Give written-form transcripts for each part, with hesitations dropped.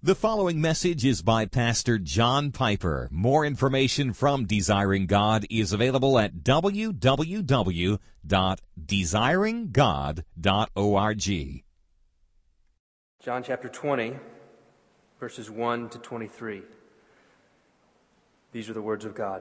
The following message is by Pastor John Piper. More information from Desiring God is available at www.desiringgod.org. John chapter 20, verses 1 to 23. These are the words of God.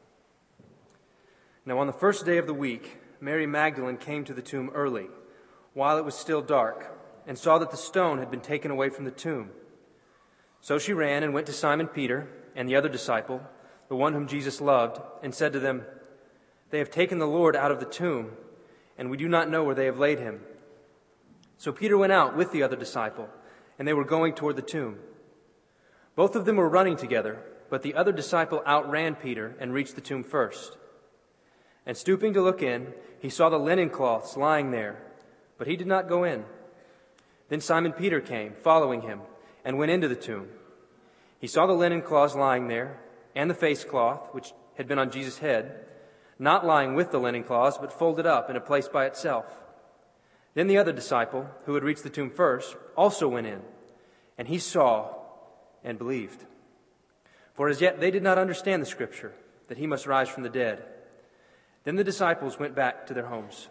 Now on the first day of the week, Mary Magdalene came to the tomb early, while it was still dark, and saw that the stone had been taken away from the tomb. So she ran and went to Simon Peter and the other disciple, the one whom Jesus loved, and said to them, "They have taken the Lord out of the tomb, and we do not know where they have laid him." So Peter went out with the other disciple, and they were going toward the tomb. Both of them were running together, but the other disciple outran Peter and reached the tomb first. And stooping to look in, he saw the linen cloths lying there, but he did not go in. Then Simon Peter came, following him, and went into the tomb. He saw the linen cloths lying there, and the face cloth, which had been on Jesus' head, not lying with the linen cloths, but folded up in a place by itself. Then the other disciple, who had reached the tomb first, also went in, and he saw and believed. For as yet they did not understand the scripture, that he must rise from the dead. Then the disciples went back to their homes.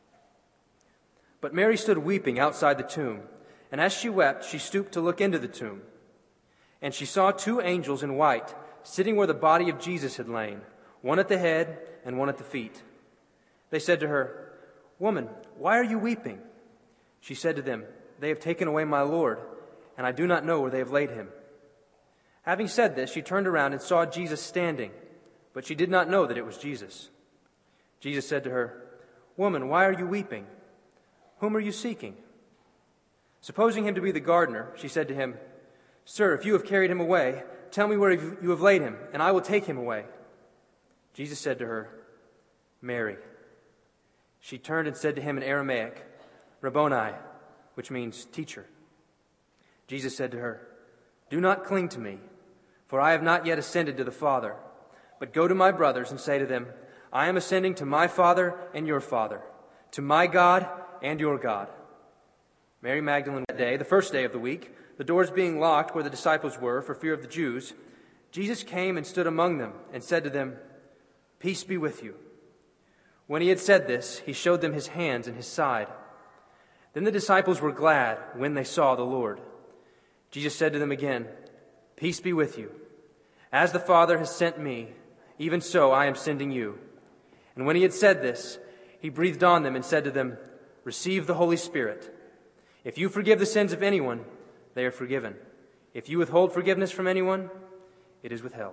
But Mary stood weeping outside the tomb, and as she wept, she stooped to look into the tomb. And she saw two angels in white, sitting where the body of Jesus had lain, one at the head and one at the feet. They said to her, "Woman, why are you weeping?" She said to them, "They have taken away my Lord, and I do not know where they have laid him." Having said this, she turned around and saw Jesus standing, but she did not know that it was Jesus. Jesus said to her, "Woman, why are you weeping? Whom are you seeking?" Supposing him to be the gardener, she said to him, "Sir, if you have carried him away, tell me where you have laid him, and I will take him away." Jesus said to her, "Mary." She turned and said to him in Aramaic, "Rabboni," which means teacher. Jesus said to her, "Do not cling to me, for I have not yet ascended to the Father, but go to my brothers and say to them, I am ascending to my Father and your Father, to my God and your God." Mary Magdalene, that day, the first day of the week, the doors being locked where the disciples were for fear of the Jews, Jesus came and stood among them and said to them, "Peace be with you." When he had said this, he showed them his hands and his side. Then the disciples were glad when they saw the Lord. Jesus said to them again, "Peace be with you. As the Father has sent me, even so I am sending you." And when he had said this, he breathed on them and said to them, "Receive the Holy Spirit. If you forgive the sins of anyone, they are forgiven. If you withhold forgiveness from anyone, it is withheld."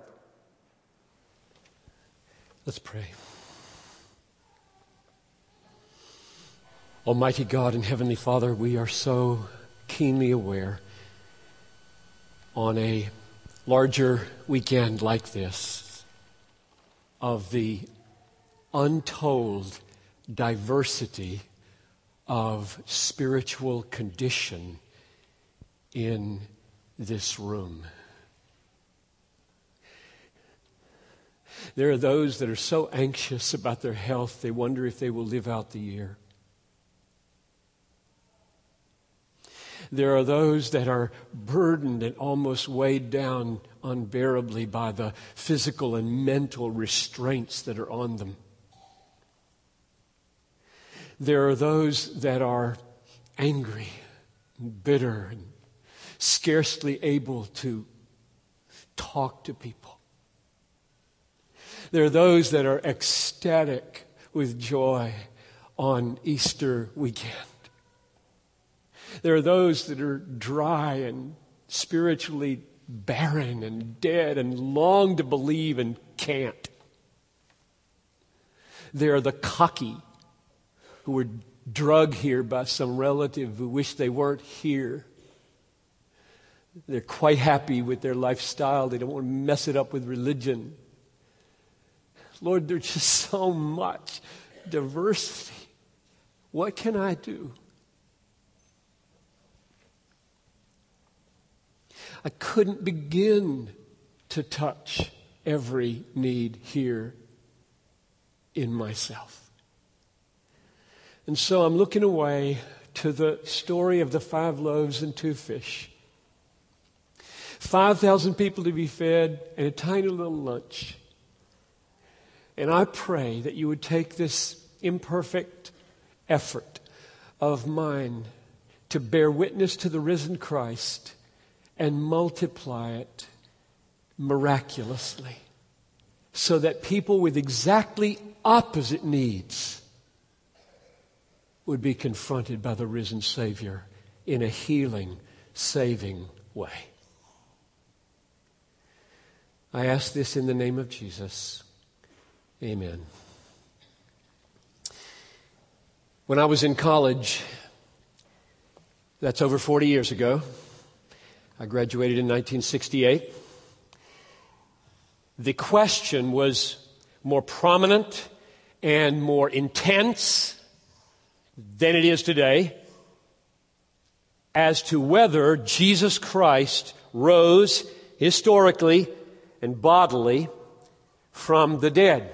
Let's pray. Almighty God and Heavenly Father, we are so keenly aware on a larger weekend like this of the untold diversity of spiritual condition in this room. There are those that are so anxious about their health, they wonder if they will live out the year. There are those that are burdened and almost weighed down unbearably by the physical and mental restraints that are on them. There are those that are angry and bitter and scarcely able to talk to people. There are those that are ecstatic with joy on Easter weekend. There are those that are dry and spiritually barren and dead and long to believe and can't. There are the cocky who were drugged here by some relative who wish they weren't here. They're quite happy with their lifestyle. They don't want to mess it up with religion. Lord, there's just so much diversity. What can I do? I couldn't begin to touch every need here in myself. And so I'm looking away to the story of the 5 loaves and 2 fish. 5,000 people to be fed, and a tiny little lunch. And I pray that you would take this imperfect effort of mine to bear witness to the risen Christ and multiply it miraculously so that people with exactly opposite needs would be confronted by the risen Savior in a healing, saving way. I ask this in the name of Jesus. Amen. When I was in college, that's over 40 years ago, I graduated in 1968. The question was more prominent and more intense than it is today as to whether Jesus Christ rose historically and bodily from the dead.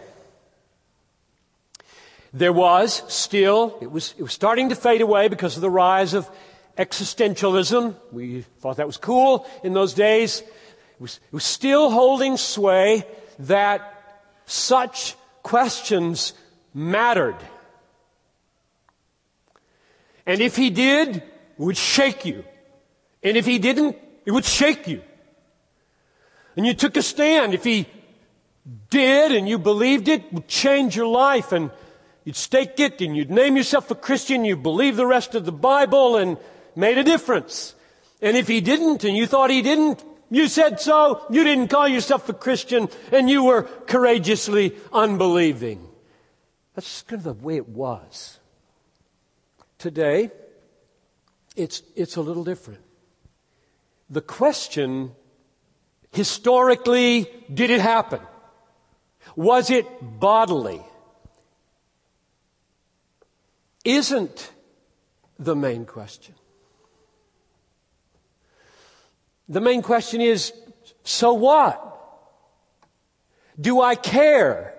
There was still, it was starting to fade away because of the rise of existentialism. We thought that was cool in those days. It was still holding sway that such questions mattered. And if he did, it would shake you. And if he didn't, it would shake you. And you took a stand. If he did and you believed it, it would change your life. And you'd stake it and you'd name yourself a Christian. You believe the rest of the Bible and made a difference. And if he didn't and you thought he didn't, you said so. You didn't call yourself a Christian and you were courageously unbelieving. That's just kind of the way it was. Today, it's a little different. The question, historically, did it happen? Was it bodily? Isn't the main question. The main question is, so what? Do I care?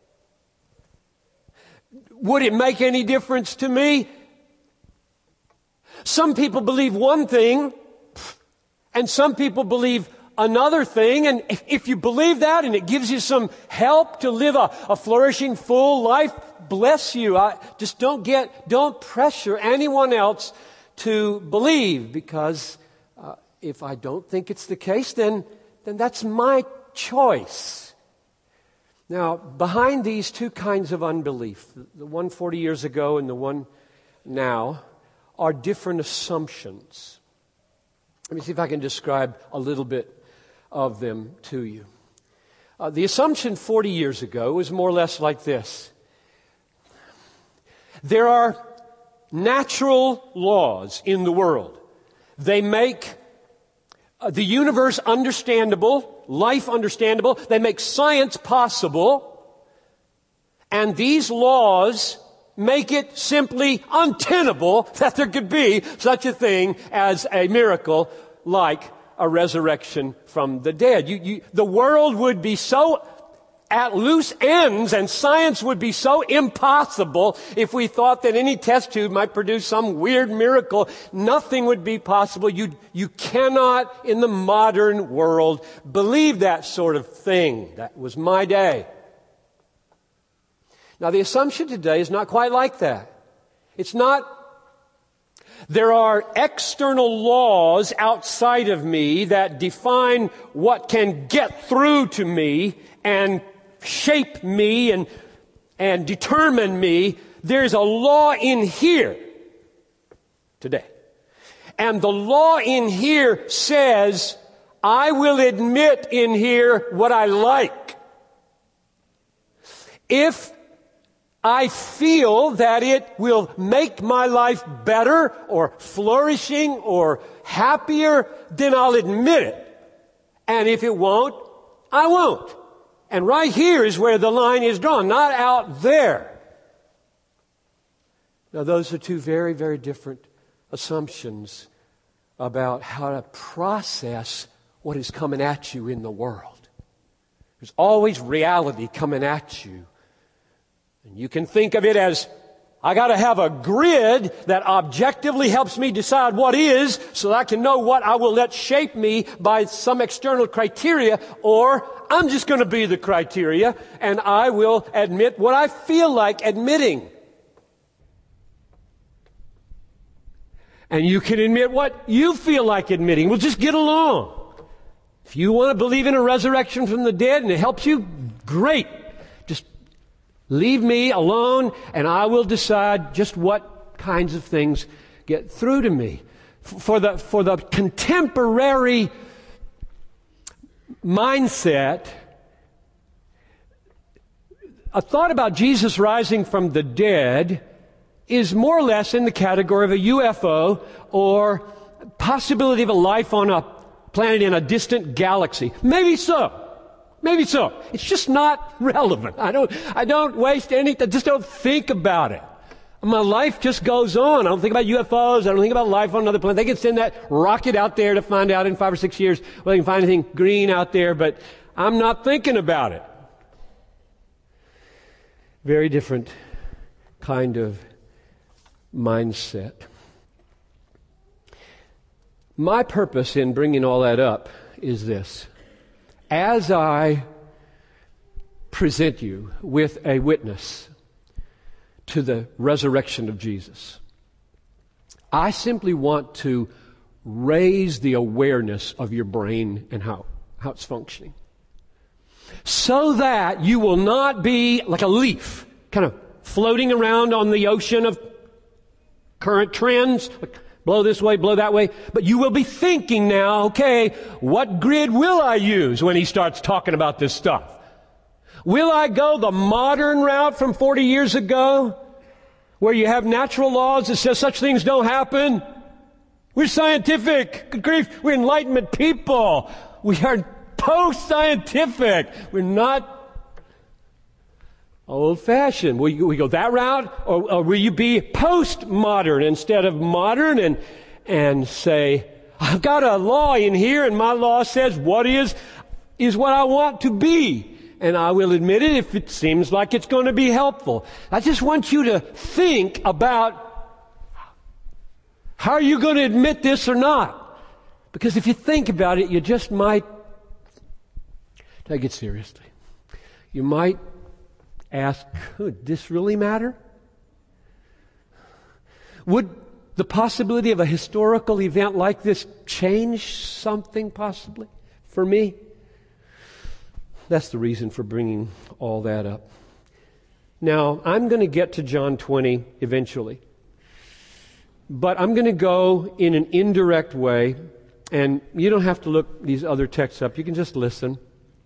Would it make any difference to me? Some people believe one thing, and some people believe another thing. And if you believe that and it gives you some help to live a flourishing, full life, bless you. Just don't pressure anyone else to believe, because if I don't think it's the case, then that's my choice. Now, behind these two kinds of unbelief, the one 40 years ago and the one now, are different assumptions. Let me see if I can describe a little bit of them to you. The assumption 40 years ago was more or less like this. There are natural laws in the world. They make the universe understandable, life understandable. They make science possible. And these laws make it simply untenable that there could be such a thing as a miracle like a resurrection from the dead. The world would be so at loose ends and science would be so impossible if we thought that any test tube might produce some weird miracle. Nothing would be possible. You cannot in the modern world believe that sort of thing. That was my day. Now, the assumption today is not quite like that. It's not, there are external laws outside of me that define what can get through to me and shape me and determine me. There's a law in here today. And the law in here says, I will admit in here what I like. If I feel that it will make my life better or flourishing or happier, then I'll admit it. And if it won't, I won't. And right here is where the line is drawn, not out there. Now, those are two very, very different assumptions about how to process what is coming at you in the world. There's always reality coming at you. And you can think of it as I got to have a grid that objectively helps me decide what is, so that I can know what I will let shape me by some external criteria, or I'm just going to be the criteria and I will admit what I feel like admitting. And you can admit what you feel like admitting. We'll just get along. If you want to believe in a resurrection from the dead and it helps you, great. Just leave me alone and I will decide just what kinds of things get through to me. For the contemporary mindset, a thought about Jesus rising from the dead is more or less in the category of a UFO or possibility of a life on a planet in a distant galaxy. Maybe so. Maybe so. It's just not relevant. I don't waste any, I just don't think about it. My life just goes on. I don't think about UFOs. I don't think about life on another planet. They can send that rocket out there to find out in 5 or 6 years whether they can find anything green out there, but I'm not thinking about it. Very different kind of mindset. My purpose in bringing all that up is this. As I present you with a witness to the resurrection of Jesus, I simply want to raise the awareness of your brain and how it's functioning, so that you will not be like a leaf kind of floating around on the ocean of current trends, blow this way, blow that way, but you will be thinking now, okay, what grid will I use when he starts talking about this stuff? Will I go the modern route from 40 years ago, where you have natural laws that says such things don't happen? We're scientific. Good grief, we're Enlightenment people. We are post-scientific. We're not old-fashioned. Will you go that route? Or will you be post-modern instead of modern and say, I've got a law in here and my law says what is what I want to be. And I will admit it if it seems like it's going to be helpful. I just want you to think about how are you going to admit this or not? Because if you think about it, you just might take it seriously. You might ask, could this really matter? Would the possibility of a historical event like this change something possibly for me? That's the reason for bringing all that up. Now, I'm going to get to John 20 eventually. But I'm going to go in an indirect way, and you don't have to look these other texts up. You can just listen.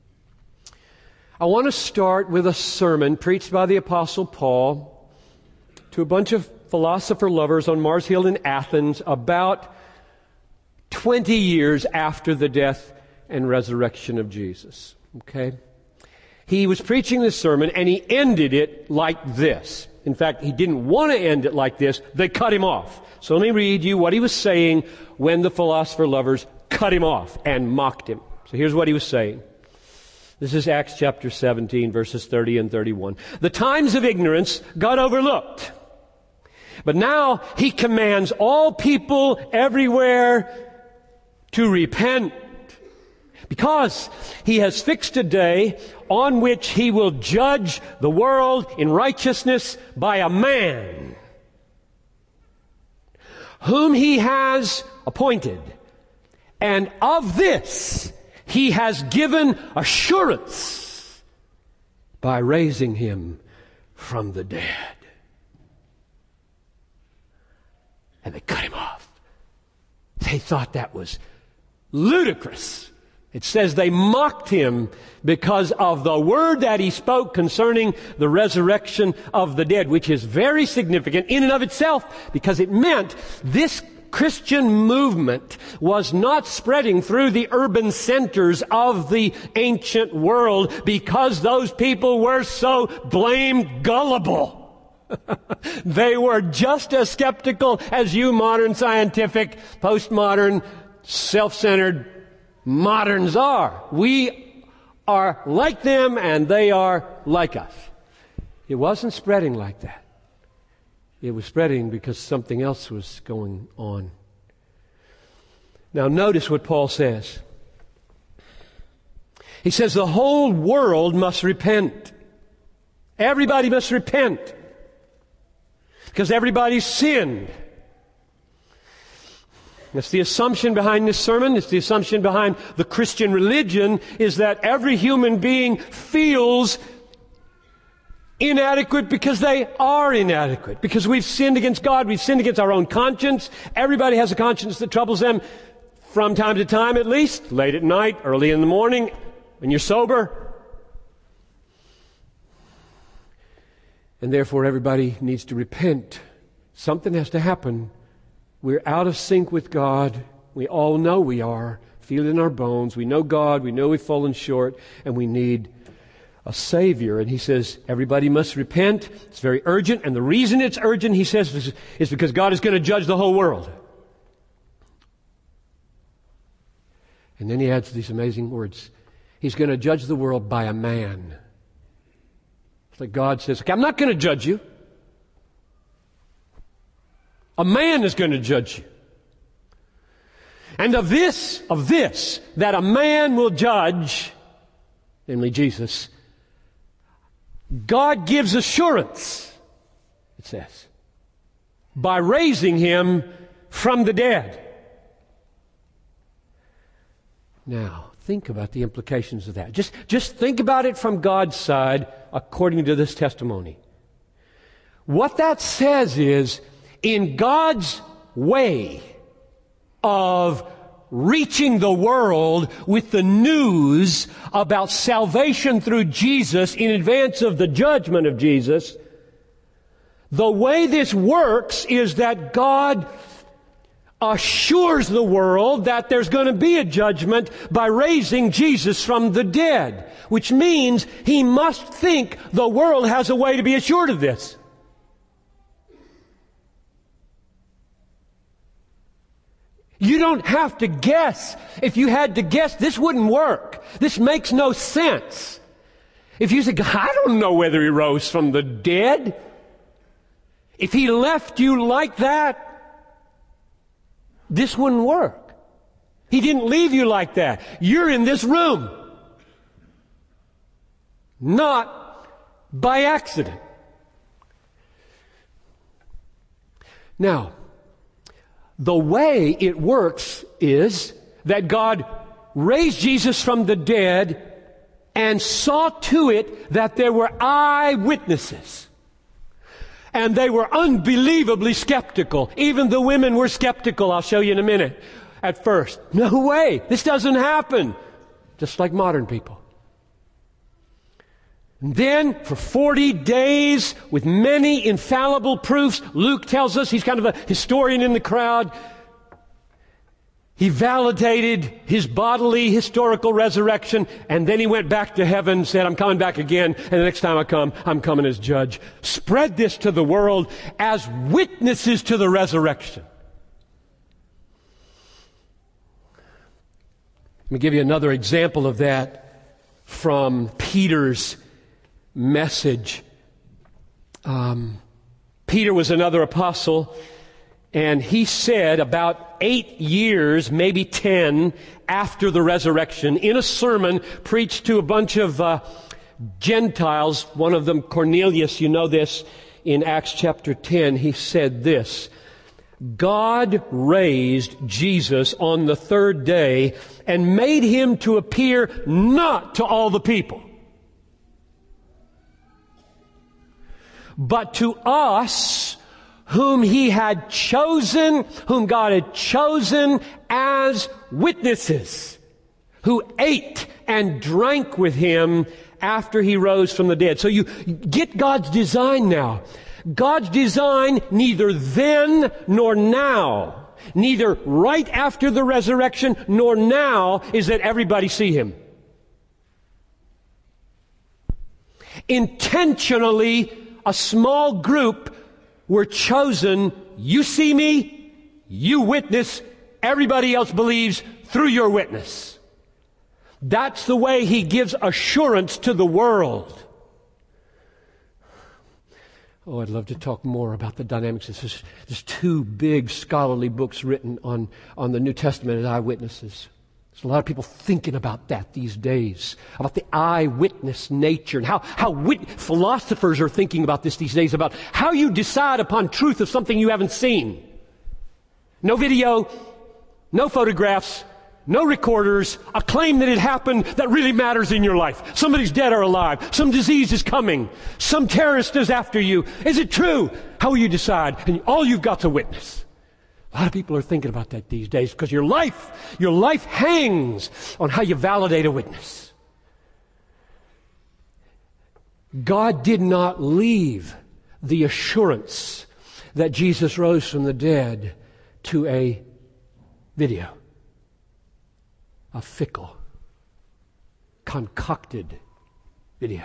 I want to start with a sermon preached by the Apostle Paul to a bunch of philosopher lovers on Mars Hill in Athens about 20 years after the death and resurrection of Jesus. Okay? He was preaching this sermon and he ended it like this. In fact, he didn't want to end it like this. They cut him off. So let me read you what he was saying when the philosopher lovers cut him off and mocked him. So here's what he was saying. This is Acts chapter 17, verses 30 and 31. The times of ignorance got overlooked. But now he commands all people everywhere to repent, because he has fixed a day on which he will judge the world in righteousness by a man whom he has appointed. And of this he has given assurance by raising him from the dead. And they cut him off. They thought that was ludicrous. It says they mocked him because of the word that he spoke concerning the resurrection of the dead, which is very significant in and of itself, because it meant this Christian movement was not spreading through the urban centers of the ancient world because those people were so blamed gullible. They were just as skeptical as you modern scientific, postmodern, self-centered moderns are. We are like them and they are like us. It wasn't spreading like that. It was spreading because something else was going on. Now notice what Paul says. He says the whole world must repent. Everybody must repent. Because everybody's sinned. That's the assumption behind this sermon. It's the assumption behind the Christian religion, is that every human being feels inadequate because they are inadequate. Because we've sinned against God. We've sinned against our own conscience. Everybody has a conscience that troubles them from time to time, at least. Late at night, early in the morning, when you're sober. And therefore everybody needs to repent. Something has to happen. We're out of sync with God. We all know we are. Feel it in our bones. We know God. We know we've fallen short. And we need a Savior. And he says, everybody must repent. It's very urgent. And the reason it's urgent, he says, is because God is going to judge the whole world. And then he adds these amazing words. He's going to judge the world by a man. It's like God says, okay, I'm not going to judge you. A man is going to judge you. And of this, that a man will judge, namely Jesus, God gives assurance, it says, by raising him from the dead. Now, think about the implications of that. Just think about it from God's side according to this testimony. What that says is, in God's way of reaching the world with the news about salvation through Jesus in advance of the judgment of Jesus, the way this works is that God assures the world that there's going to be a judgment by raising Jesus from the dead, which means he must think the world has a way to be assured of this. You don't have to guess. If you had to guess, this wouldn't work. This makes no sense. If you say, I don't know whether he rose from the dead. If he left you like that, this wouldn't work. He didn't leave you like that. You're in this room. Not by accident. Now, the way it works is that God raised Jesus from the dead and saw to it that there were eyewitnesses. And they were unbelievably skeptical. Even the women were skeptical. I'll show you in a minute. At first, no way. This doesn't happen. Just like modern people. And then, for 40 days, with many infallible proofs, Luke tells us, he's kind of a historian in the crowd, he validated his bodily historical resurrection, and then he went back to heaven and said, I'm coming back again, and the next time I come, I'm coming as judge. Spread this to the world as witnesses to the resurrection. Let me give you another example of that from Peter's message. Peter was another apostle, and he said about 8 years, maybe 10, after the resurrection, in a sermon preached to a bunch of Gentiles, one of them Cornelius, you know this, in Acts chapter 10, he said this: God raised Jesus on the third day and made him to appear not to all the people, but to us whom he had chosen, whom God had chosen as witnesses, who ate and drank with him after he rose from the dead. So you get God's design now. God's design neither then nor now, neither right after the resurrection nor now, is that everybody see him. Intentionally, a small group were chosen. You see me, you witness, everybody else believes through your witness. That's the way he gives assurance to the world. Oh, I'd love to talk more about the dynamics. There's two big scholarly books written on the New Testament as eyewitnesses. There's a lot of people thinking about that these days, about the eyewitness nature, and how philosophers are thinking about this these days, about how you decide upon truth of something you haven't seen. No video, no photographs, no recorders, a claim that it happened that really matters in your life. Somebody's dead or alive. Some disease is coming. Some terrorist is after you. Is it true? How will you decide? And all you've got's a witness. A lot of people are thinking about that these days because your life hangs on how you validate a witness. God did not leave the assurance that Jesus rose from the dead to a video. A fickle, concocted video.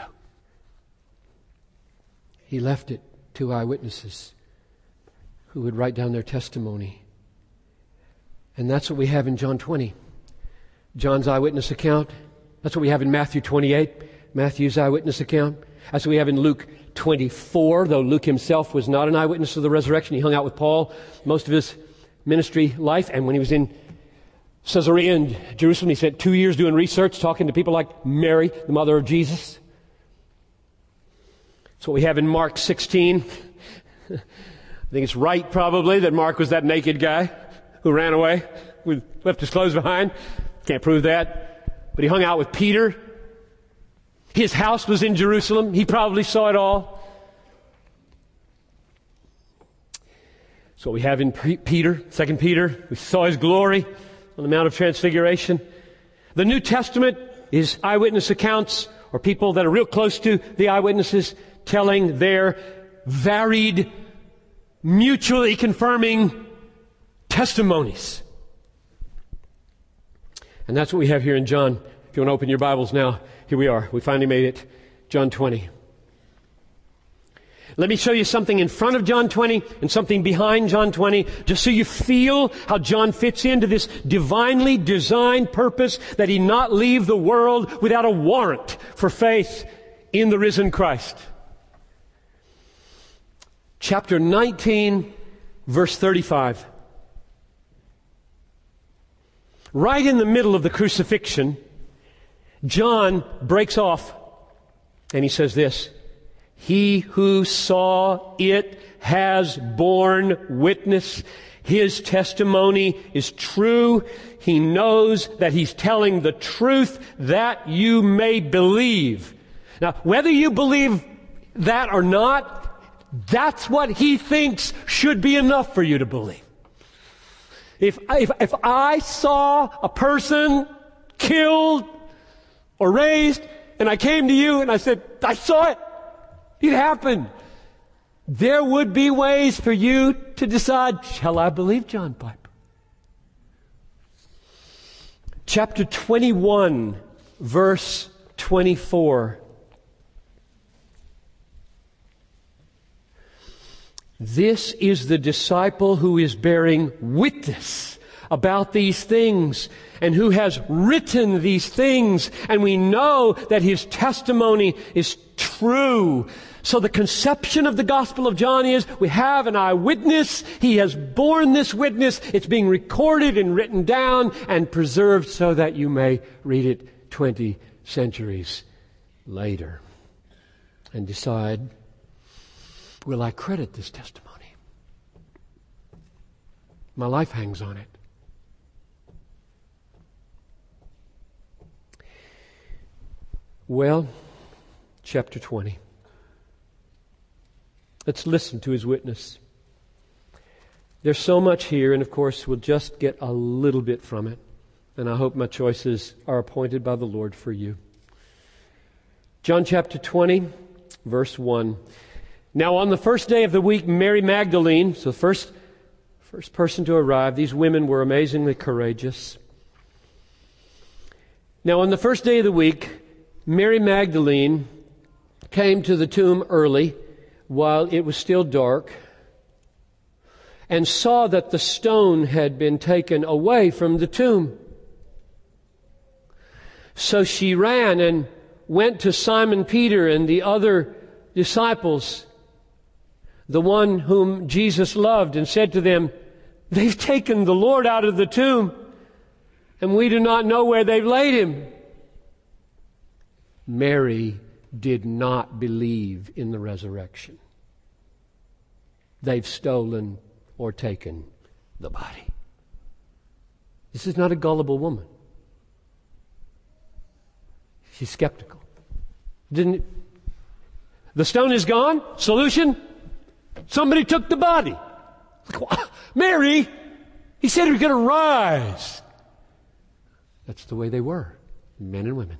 He left it to eyewitnesses who would write down their testimony. And that's what we have in John 20. John's eyewitness account. That's what we have in Matthew 28, Matthew's eyewitness account. That's what we have in Luke 24, though Luke himself was not an eyewitness of the resurrection. He hung out with Paul most of his ministry life, and when he was in Caesarea in Jerusalem, he spent 2 years doing research, talking to people like Mary, the mother of Jesus. That's what we have in Mark 16. I think it's right, probably, that Mark was that naked guy who ran away, who left his clothes behind. Can't prove that. But he hung out with Peter. His house was in Jerusalem. He probably saw it all. That's what we have in Peter, 2 Peter. We saw his glory on the Mount of Transfiguration. The New Testament is eyewitness accounts, or people that are real close to the eyewitnesses telling their varied, mutually confirming testimonies. And that's what we have here in John. If you want to open your Bibles now, here we are. We finally made it. John 20. Let me show you something in front of John 20 and something behind John 20, just so you feel how John fits into this divinely designed purpose that he not leave the world without a warrant for faith in the risen Christ. Chapter 19, verse 35. Right in the middle of the crucifixion, John breaks off and he says this: "He who saw it has borne witness. His testimony is true. He knows that he's telling the truth that you may believe." Now, whether you believe that or not, that's what he thinks should be enough for you to believe. If I saw a person killed or raised, and I came to you and I said, "I saw it. It happened," there would be ways for you to decide, shall I believe John Piper? Chapter 21, verse 24. "This is the disciple who is bearing witness about these things and who has written these things, and we know that his testimony is true." So the conception of the Gospel of John is we have an eyewitness. He has borne this witness. It's being recorded and written down and preserved so that you may read it 20 centuries later and decide, will I credit this testimony? My life hangs on it. Well, chapter 20. Let's listen to his witness. There's so much here, and of course we'll just get a little bit from it. And I hope my choices are appointed by the Lord for you. John chapter 20, verse 1. "Now on the first day of the week, Mary Magdalene," so the first person to arrive. These women were amazingly courageous. "Now on the first day of the week, Mary Magdalene came to the tomb early while it was still dark and saw that the stone had been taken away from the tomb. So she ran and went to Simon Peter and the other disciples the one whom Jesus loved, and said to them, "They've taken the Lord out of the tomb, and we do not know where they've laid him." Mary did not believe in the resurrection. They've stolen or taken the body. This is not a gullible woman. She's skeptical. The stone is gone. Solution? Somebody took the body. Mary, he said he was going to rise. That's the way they were, men and women.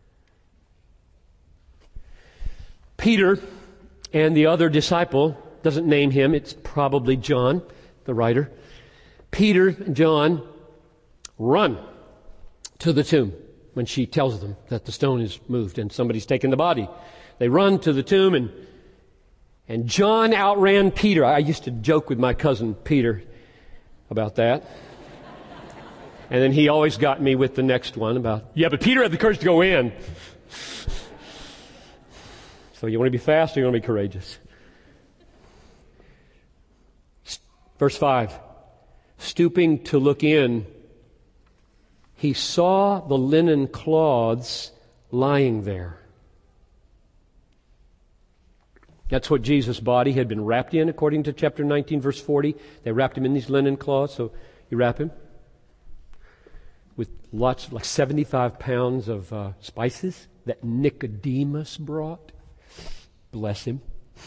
Peter and the other disciple, doesn't name him, it's probably John, the writer. Peter and John run to the tomb when she tells them that the stone is moved and somebody's taken the body. They run to the tomb, and John outran Peter. I used to joke with my cousin Peter about that. And then he always got me with the next one about, yeah, but Peter had the courage to go in. So you want to be fast or you want to be courageous? Verse 5, stooping to look in, he saw the linen cloths lying there. That's what Jesus' body had been wrapped in, according to chapter 19, verse 40. They wrapped him in these linen cloths, so you wrap him with lots, like 75 pounds of spices that Nicodemus brought. Bless him.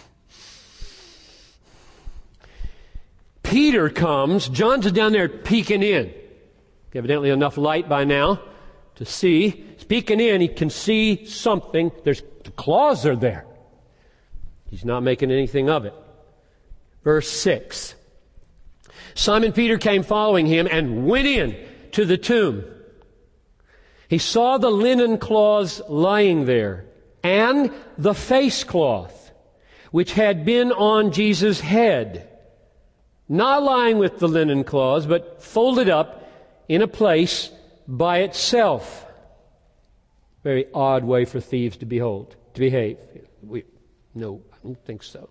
Peter comes. John's down there peeking in. Evidently enough light by now to see. He's peeking in. He can see something. The claws are there. He's not making anything of it. Verse 6. Simon Peter came following him and went in to the tomb. He saw the linen cloths lying there and the face cloth which had been on Jesus' head, not lying with the linen cloths, but folded up in a place by itself. Very odd way for thieves to behave. No, I don't think so.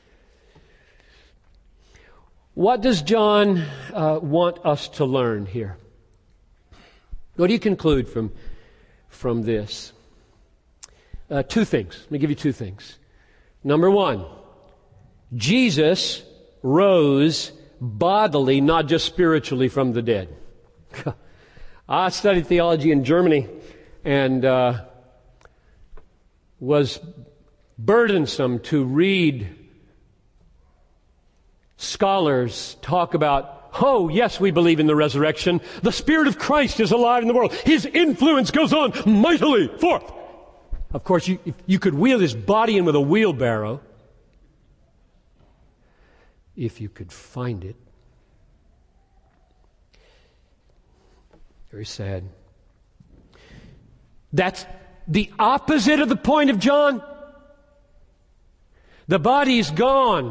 What does John want us to learn here? What do you conclude from this? Two things. Let me give you two things. Number one, Jesus rose bodily, not just spiritually, from the dead. I studied theology in Germany and was burdensome to read scholars talk about, oh, yes, we believe in the resurrection. The Spirit of Christ is alive in the world. His influence goes on mightily forth. Of course, you could wheel his body in with a wheelbarrow if you could find it. Very sad. That's the opposite of the point of John. The body's gone.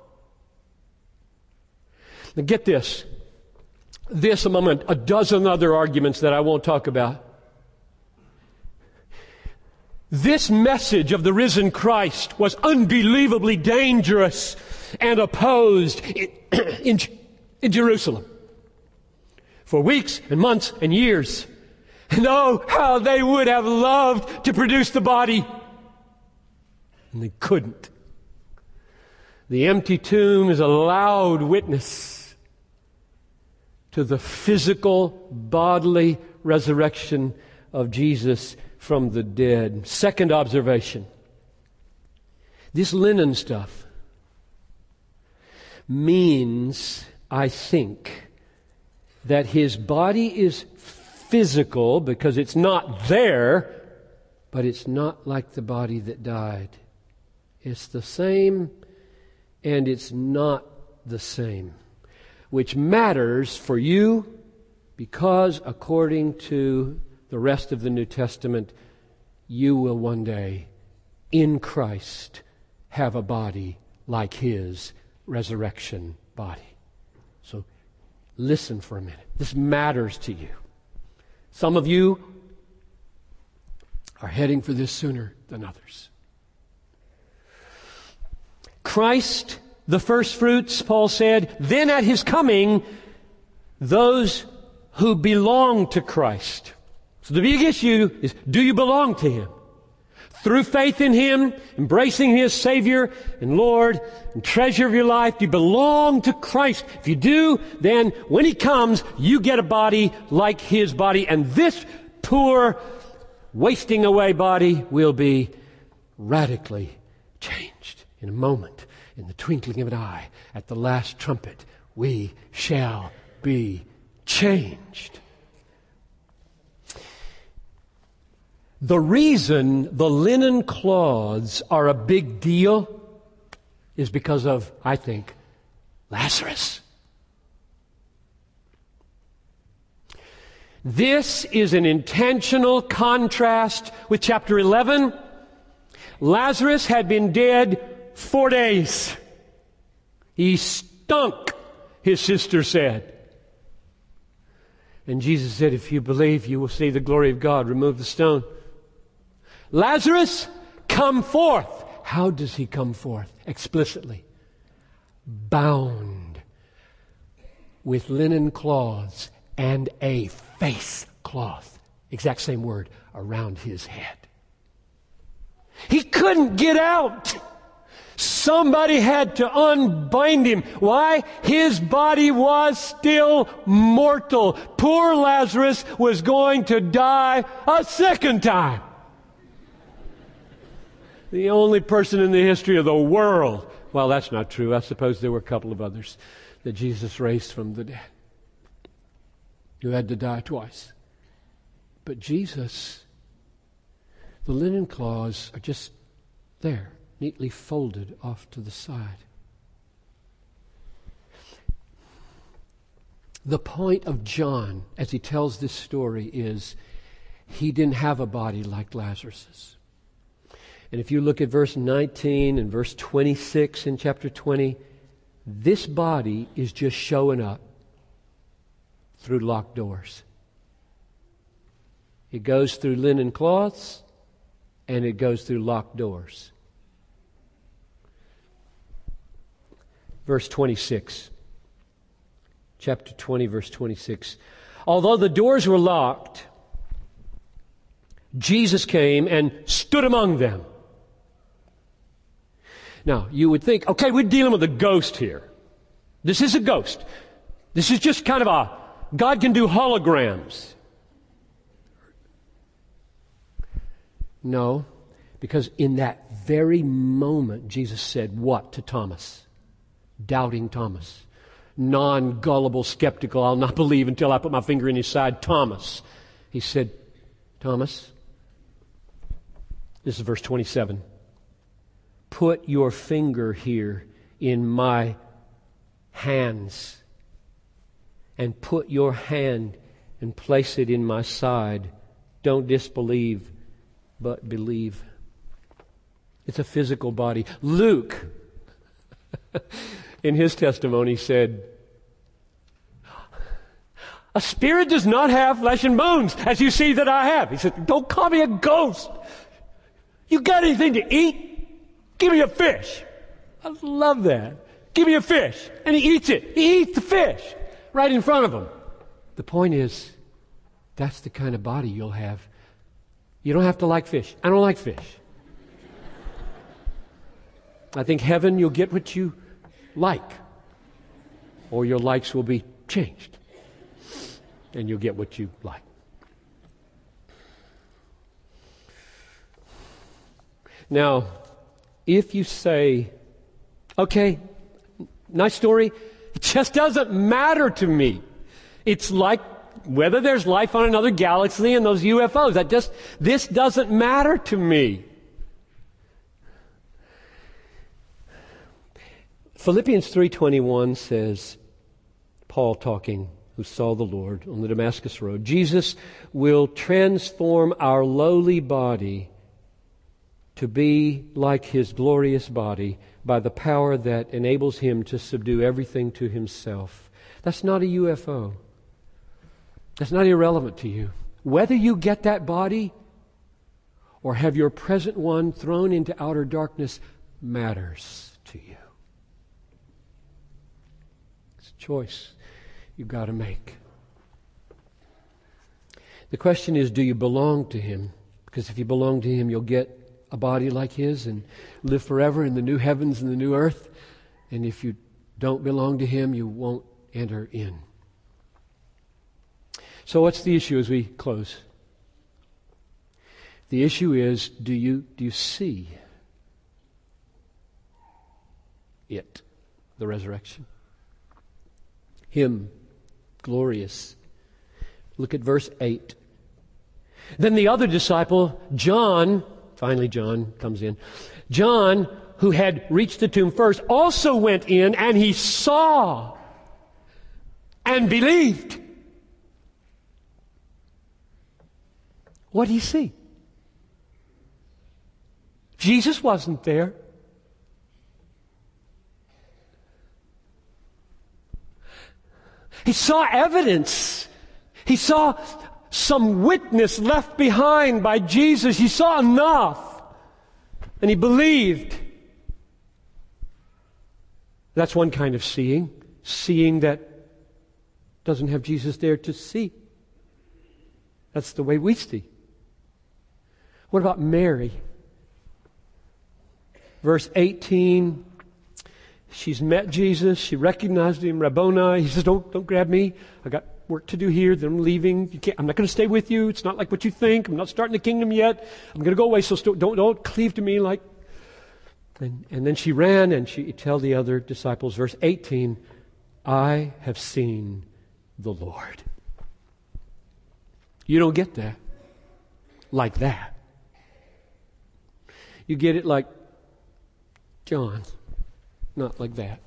Now get this. This among a dozen other arguments that I won't talk about. This message of the risen Christ was unbelievably dangerous and opposed in Jerusalem for weeks and months and years. And oh, how they would have loved to produce the body. And they couldn't. The empty tomb is a loud witness to the physical, bodily resurrection of Jesus from the dead. Second observation. This linen stuff means, I think, that his body is physical because it's not there, but it's not like the body that died. It's the same and it's not the same, which matters for you because according to the rest of the New Testament, you will one day, in Christ, have a body like his resurrection body. So listen for a minute. This matters to you. Some of you are heading for this sooner than others. Christ, the first fruits, Paul said, then at His coming, those who belong to Christ. So the big issue is, do you belong to Him? Through faith in Him, embracing Him as Savior and Lord and treasure of your life, do you belong to Christ? If you do, then when He comes, you get a body like His body, and this poor, wasting away body will be radically changed in a moment, in the twinkling of an eye. At the last trumpet, we shall be changed. The reason the linen cloths are a big deal is because of, I think, Lazarus. This is an intentional contrast with chapter 11. Lazarus had been dead 4 days. He stunk, his sister said. And Jesus said, if you believe, you will see the glory of God. Remove the stone. Lazarus, come forth. How does he come forth? Explicitly. Bound with linen cloths and a face cloth. Exact same word, around his head. He couldn't get out. Somebody had to unbind him. Why? His body was still mortal. Poor Lazarus was going to die a second time. The only person in the history of the world. Well, that's not true. I suppose there were a couple of others that Jesus raised from the dead who had to die twice. But Jesus, the linen cloths are just there, neatly folded off to the side. The point of John, as he tells this story, is he didn't have a body like Lazarus's. And if you look at verse 19 and verse 26 in chapter 20, this body is just showing up through locked doors. It goes through linen cloths and it goes through locked doors. Verse 26. Chapter 20, verse 26. Although the doors were locked, Jesus came and stood among them. Now, you would think, okay, we're dealing with a ghost here. This is a ghost. This is just kind of a, God can do holograms. No, because in that very moment, Jesus said what to Thomas? Doubting Thomas. Non-gullible, skeptical, I'll not believe until I put my finger in his side, Thomas. He said, Thomas, this is verse 27. Put your finger here in my hands and put your hand and place it in my side. Don't disbelieve, but believe. It's a physical body. Luke, in his testimony, said, a spirit does not have flesh and bones, as you see that I have. He said, don't call me a ghost. You got anything to eat? Give me a fish. I love that. Give me a fish. And he eats it. He eats the fish right in front of him. The point is, that's the kind of body you'll have. You don't have to like fish. I don't like fish. I think heaven, you'll get what you like. Or your likes will be changed. And you'll get what you like. Now, if you say, okay, nice story, it just doesn't matter to me. It's like whether there's life on another galaxy and those UFOs. This doesn't matter to me. Philippians 3:21 says, Paul talking, who saw the Lord on the Damascus Road, Jesus will transform our lowly body to be like His glorious body by the power that enables Him to subdue everything to Himself. That's not a UFO. That's not irrelevant to you. Whether you get that body or have your present one thrown into outer darkness matters to you. choice you've got to make. The question is, do you belong to Him? Because if you belong to Him, you'll get a body like His and live forever in the new heavens and the new earth. And if you don't belong to Him, you won't enter in. So what's the issue as we close? The issue is, do you see it, the resurrection? Him, glorious. Look at verse 8. Then the other disciple, John, finally John comes in. John, who had reached the tomb first, also went in, and he saw and believed. What did he see? Jesus wasn't there. He saw evidence. He saw some witness left behind by Jesus. He saw enough. And he believed. That's one kind of seeing. Seeing that doesn't have Jesus there to see. That's the way we see. What about Mary? Verse 18. She's met Jesus. She recognized Him. Rabboni. He says, don't grab me. I got work to do here. Then I'm leaving. I'm not going to stay with you. It's not like what you think. I'm not starting the kingdom yet. I'm going to go away. So don't cleave to me like. And then she ran and she told the other disciples, verse 18, I have seen the Lord. You don't get that like that. You get it like John, not like that.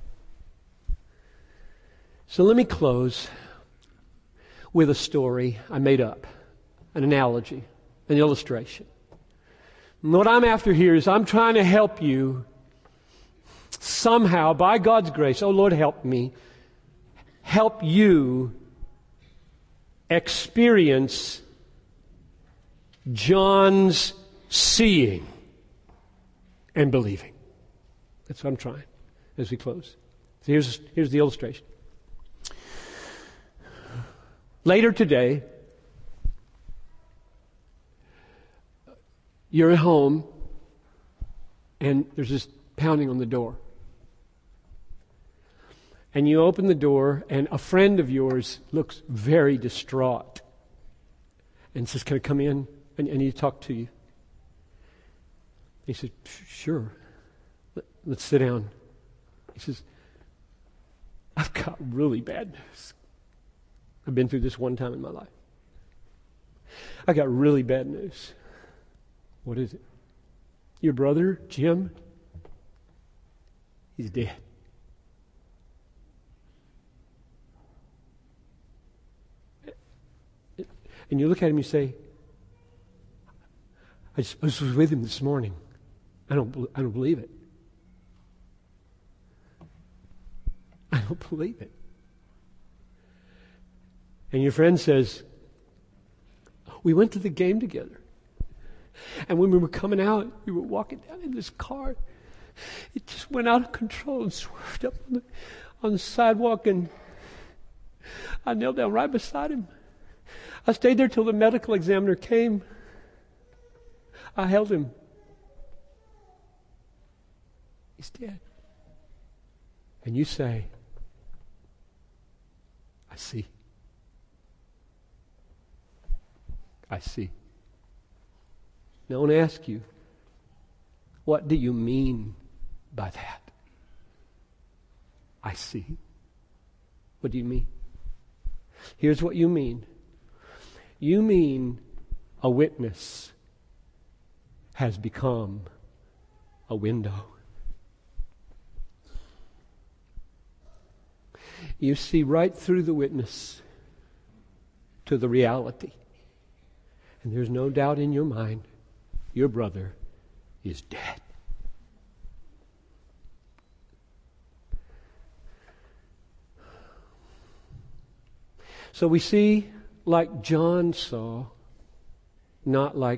So let me close with a story I made up, an analogy, an illustration. And what I'm after here is I'm trying to help you somehow, by God's grace, oh Lord, help me, help you experience John's seeing and believing. That's what I'm trying as we close. So here's the illustration. Later today, you're at home and there's this pounding on the door. And you open the door and a friend of yours looks very distraught and says, can I come in? I need to talk to you. He said, sure. Let's sit down. He says, I've got really bad news. I've been through this one time in my life. I got really bad news. What is it? Your brother, Jim, he's dead. And you look at him and you say, I was with him this morning. I don't believe it. I don't believe it. And your friend says, we went to the game together. And when we were coming out, we were walking down in this car. It just went out of control and swerved up on the sidewalk, and I knelt down right beside him. I stayed there till the medical examiner came. I held him. He's dead. And you say, I see. I see. Now I want to ask you, what do you mean by that? I see. What do you mean? Here's what you mean. You mean a witness has become a window. You see right through the witness to the reality. And there's no doubt in your mind, your brother is dead. So we see like John saw, not like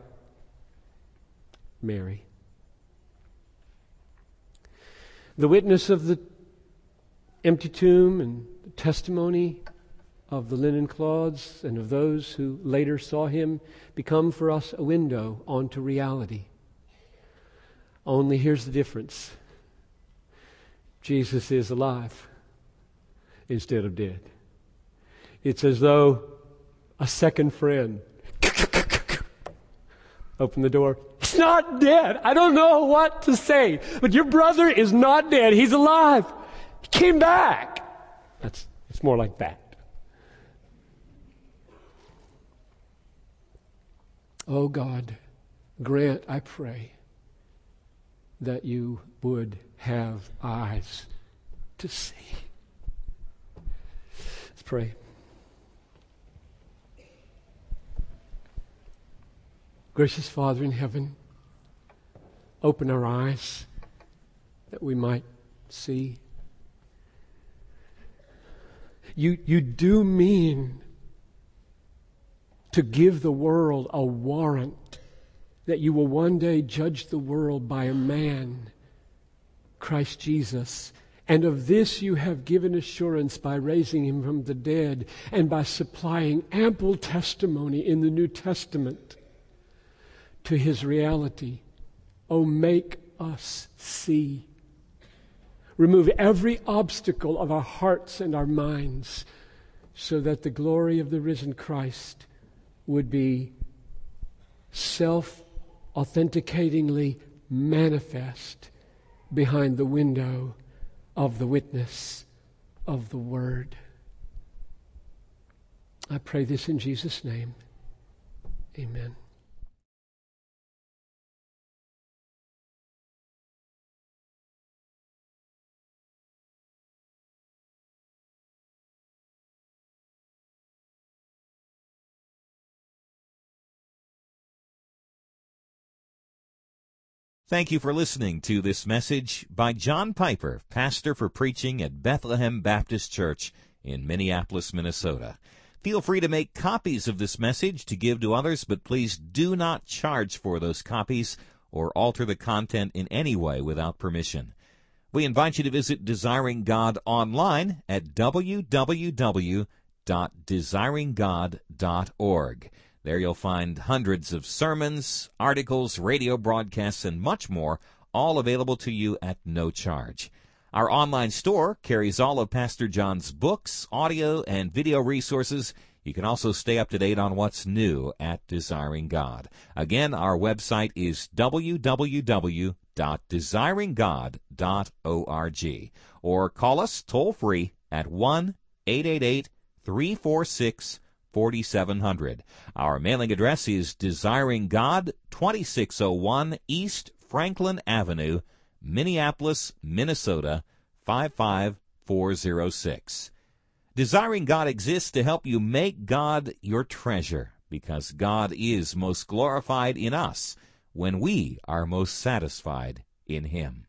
Mary. The witness of the empty tomb and the testimony of the linen cloths and of those who later saw him become for us a window onto reality. Only here's the difference. Jesus is alive instead of dead. It's as though a second friend opened the door. He's not dead. I don't know what to say, but your brother is not dead. He's alive. He came back. It's more like that. Oh God, grant, I pray, that you would have eyes to see. Let's pray. Gracious Father in heaven, open our eyes that we might see. You do mean to give the world a warrant that you will one day judge the world by a man, Christ Jesus. And of this you have given assurance by raising him from the dead and by supplying ample testimony in the New Testament to his reality. Oh, make us see. Remove every obstacle of our hearts and our minds so that the glory of the risen Christ would be self-authenticatingly manifest behind the window of the witness of the Word. I pray this in Jesus' name. Amen. Thank you for listening to this message by John Piper, pastor for preaching at Bethlehem Baptist Church in Minneapolis, Minnesota. Feel free to make copies of this message to give to others, but please do not charge for those copies or alter the content in any way without permission. We invite you to visit Desiring God online at www.desiringgod.org. There you'll find hundreds of sermons, articles, radio broadcasts, and much more, all available to you at no charge. Our online store carries all of Pastor John's books, audio, and video resources. You can also stay up to date on what's new at Desiring God. Again, our website is www.desiringgod.org. Or call us toll-free at 1-888-346-4700. Our mailing address is Desiring God, 2601 East Franklin Avenue, Minneapolis, Minnesota, 55406. Desiring God exists to help you make God your treasure, because God is most glorified in us when we are most satisfied in Him.